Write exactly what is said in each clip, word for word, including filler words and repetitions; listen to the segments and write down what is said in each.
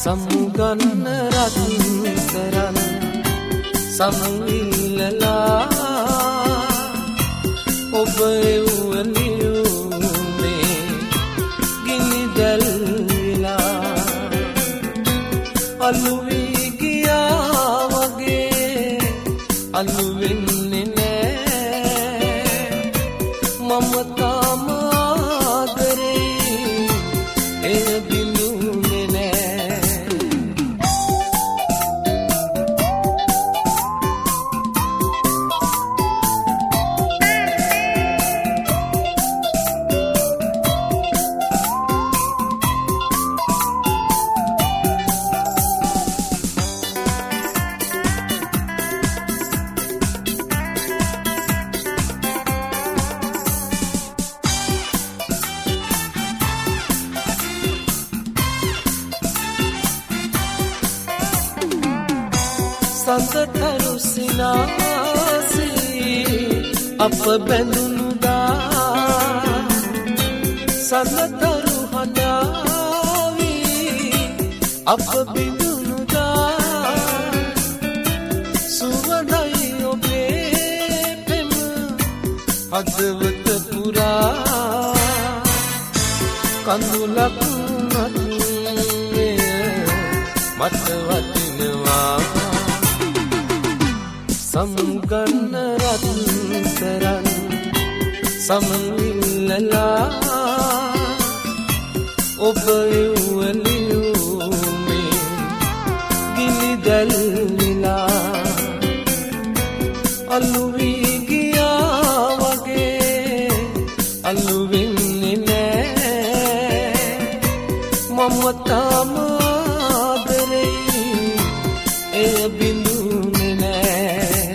සමුගන්න රත්තරන් සමුවිල්ලලා ඔබ එව්වලියුමේ ගිනි දැල් විලා අලු වී ගියා වගේ අලු වෙන්නේ නෑ මම තාම ආදරේ එය බිඳුනේ නෑ සඳතරු සිනාසී අප බැඳුනුදා සඳතරු හඬාවී අප බිඳුනුදා සුවඳයි ඔබේ පෙම හදවත පුරා කඳුලක් මතුවේ මට වටිනවා සමුගන්න රත්තරන් සමුවිල්ලලා ඔබ එව්වලියුමේ ගිනි දැල් විලා අලු වී ගියා වගේ අලු වෙන්නේ නෑ මම තාම ආදරේ එය බිඳුනේ නෑ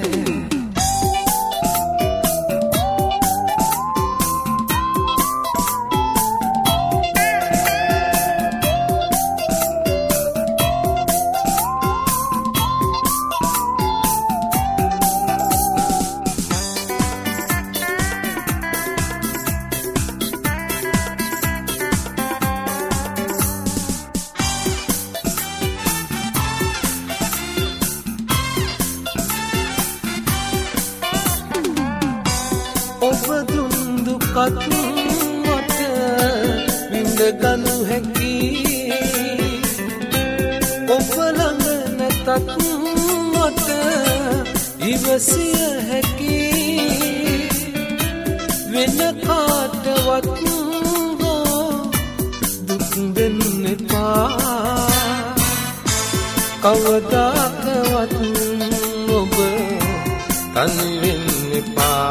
ඔබ දුන් දුකත් මට විඳගනු හැකි ඔබ ළඟ නැතත් මට ඉවසිය හැකි වෙන කාටවත් හෝ දුක් දෙන්න එපා කවදාකවත් ඔබ තනි වෙන්න එපා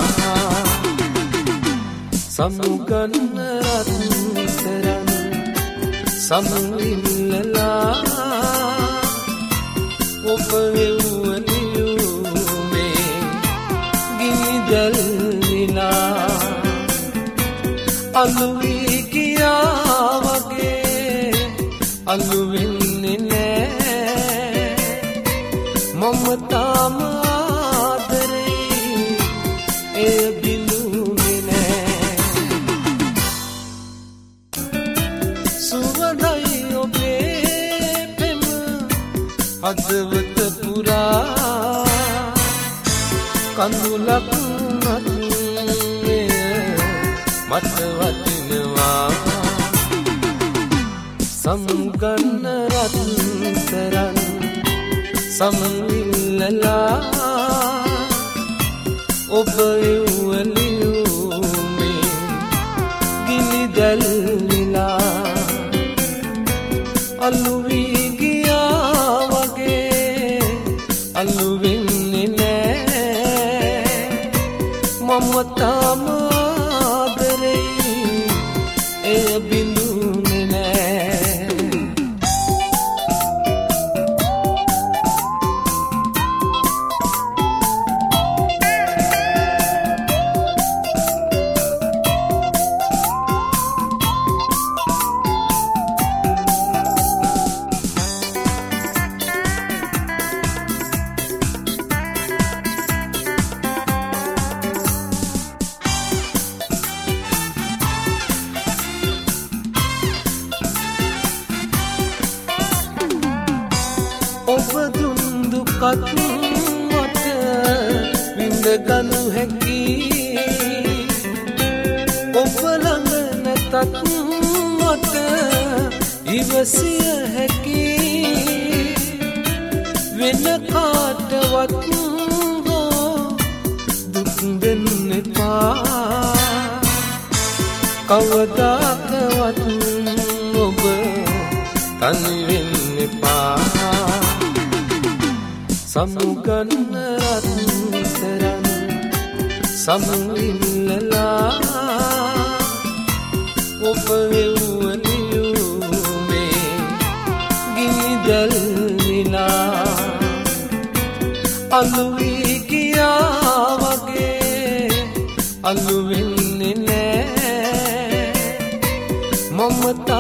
සමුගන්න රත්තරන් සමුවිල්ලලා ඔබ එව්වලියුමේ ගිනි දැල් විලා අලු වී ගියා වගේ අලු වෙන්නේ නෑ මම තාම ආදරේ එය බිඳුනේ නෑ සුවඳයි ඔබේ පෙම හදවත පුරා කඳුලක් මතුවේ මට වටිනවා සමුගන්න රත්තරන් සමුවිල්ලලා ඔබ එව්වලියුමේ ගිනි දැල් විලා අලු වී ගියා වගේ අලු වෙන්නේ නෑ මම තාම ආදරේ එය බිඳුනේ නෑ දුකත් මට විඳගනු හැකි ඔබ ළඟ නැතත් මට ඉවසිය හැකි වෙන කාටවත් දුක් දෙන්න එපා කවදාකවත් ඔබ තනි වෙන්න එපා සමුගන්න රත්තරන් සමුවිල්ලලා ඔබ එව්වනියුමේ ගිනිදැල් විනා අලුවී ගියා වගේ අලු වෙන්නේ නෑ මම